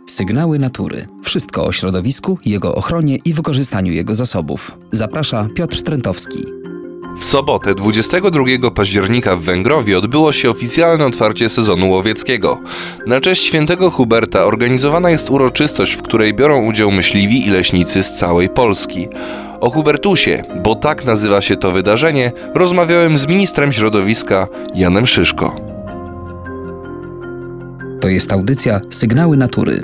Sygnały natury. Wszystko o środowisku, jego ochronie i wykorzystaniu jego zasobów. Zaprasza Piotr Trentowski. W sobotę 22 października w Węgrowie odbyło się oficjalne otwarcie sezonu łowieckiego. Na cześć świętego Huberta organizowana jest uroczystość, w której biorą udział myśliwi i leśnicy z całej Polski. O Hubertusie, bo tak nazywa się to wydarzenie, rozmawiałem z ministrem środowiska Janem Szyszko. To jest audycja Sygnały natury.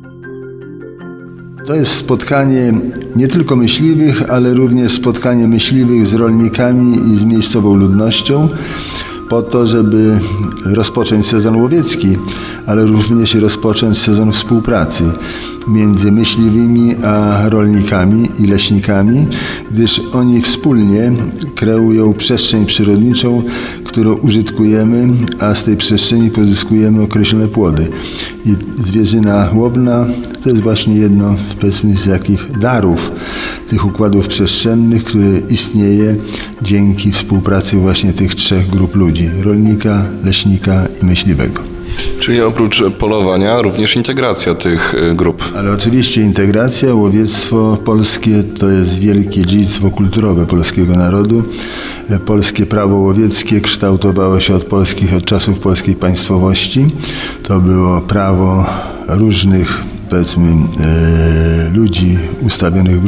To jest spotkanie nie tylko myśliwych, ale również spotkanie myśliwych z rolnikami i z miejscową ludnością po to, żeby rozpocząć sezon łowiecki, ale również rozpocząć sezon współpracy między myśliwymi a rolnikami i leśnikami, gdyż oni wspólnie kreują przestrzeń przyrodniczą, którą użytkujemy, a z tej przestrzeni pozyskujemy określone płody. I zwierzyna łowna to jest właśnie jedno, powiedzmy, z jakich darów tych układów przestrzennych, które istnieje dzięki współpracy właśnie tych trzech grup ludzi: rolnika, leśnika i myśliwego. Czyli oprócz polowania również integracja tych grup. Ale oczywiście integracja, łowiectwo polskie to jest wielkie dziedzictwo kulturowe polskiego narodu. Polskie prawo łowieckie kształtowało się od czasów polskiej państwowości. To było prawo różnych, powiedzmy, ludzi ustawionych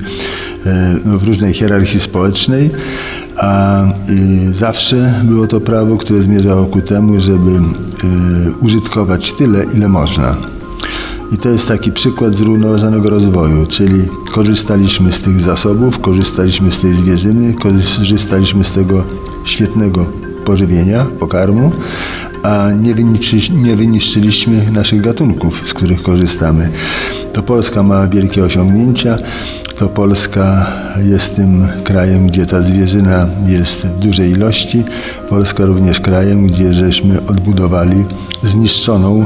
w różnej hierarchii społecznej, a zawsze było to prawo, które zmierzało ku temu, żeby użytkować tyle, ile można. I to jest taki przykład zrównoważonego rozwoju, czyli korzystaliśmy z tych zasobów, korzystaliśmy z tej zwierzyny, korzystaliśmy z tego świetnego pożywienia, pokarmu, a nie wyniszczyliśmy naszych gatunków, z których korzystamy. To Polska ma wielkie osiągnięcia, to Polska jest tym krajem, gdzie ta zwierzyna jest w dużej ilości. Polska również krajem, gdzie żeśmy odbudowali zniszczoną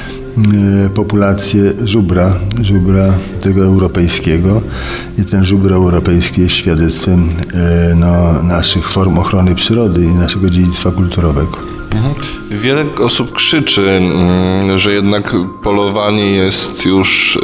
populację żubra tego europejskiego. I ten żubr europejski jest świadectwem naszych form ochrony przyrody i naszego dziedzictwa kulturowego. Wiele osób krzyczy, że jednak polowanie jest już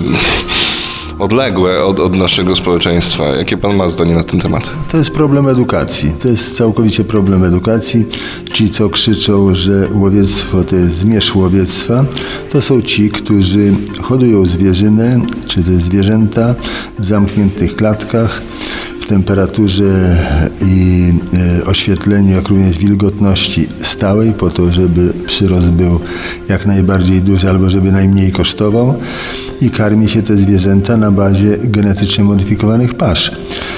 odległe od naszego społeczeństwa. Jakie pan ma zdanie na ten temat? To jest problem edukacji. To jest całkowicie problem edukacji. Ci, co krzyczą, że łowiectwo to jest zmierzch łowiectwa, to są ci, którzy hodują zwierzynę, czy te zwierzęta w zamkniętych klatkach, w temperaturze i oświetleniu, jak również wilgotności stałej, po to, żeby przyrost był jak najbardziej duży albo żeby najmniej kosztował, i karmi się te zwierzęta na bazie genetycznie modyfikowanych pasz.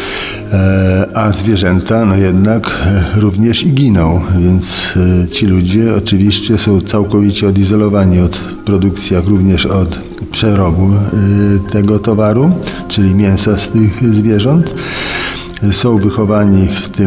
A zwierzęta jednak również i giną, więc ci ludzie oczywiście są całkowicie odizolowani od produkcji, jak również od przerobu tego towaru, czyli mięsa z tych zwierząt. Są wychowani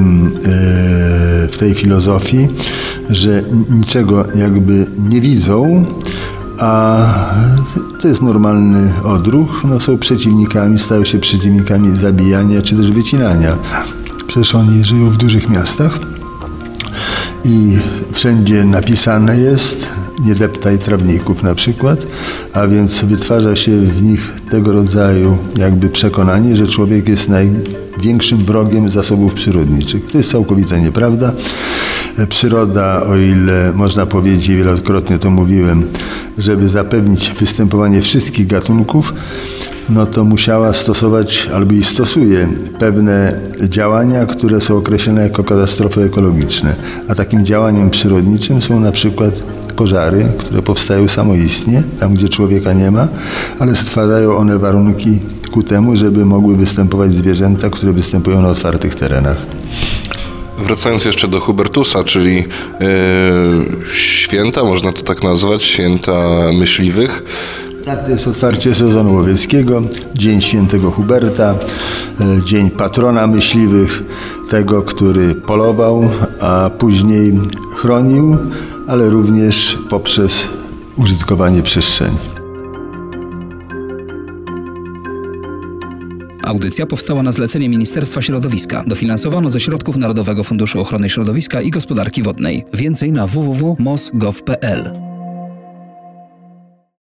w tej filozofii, że niczego jakby nie widzą, a to jest normalny odruch. Są przeciwnikami, stają się przeciwnikami zabijania czy też wycinania. Przecież oni żyją w dużych miastach i wszędzie napisane jest: nie deptaj trawników na przykład, a więc wytwarza się w nich tego rodzaju jakby przekonanie, że człowiek jest największym wrogiem zasobów przyrodniczych. To jest całkowita nieprawda. Przyroda, o ile można powiedzieć, wielokrotnie to mówiłem, żeby zapewnić występowanie wszystkich gatunków, to musiała stosować albo i stosuje pewne działania, które są określone jako katastrofy ekologiczne. A takim działaniem przyrodniczym są na przykład pożary, które powstają samoistnie, tam gdzie człowieka nie ma, ale stwarzają one warunki ku temu, żeby mogły występować zwierzęta, które występują na otwartych terenach. Wracając jeszcze do Hubertusa, czyli święta, można to tak nazwać, święta myśliwych. Tak, to jest otwarcie sezonu łowieckiego, Dzień Świętego Huberta, dzień patrona myśliwych, tego, który polował, a później chronił, ale również poprzez użytkowanie przestrzeni. Audycja powstała na zlecenie Ministerstwa Środowiska. Dofinansowano ze środków Narodowego Funduszu Ochrony Środowiska i Gospodarki Wodnej. Więcej na www.mos.gov.pl.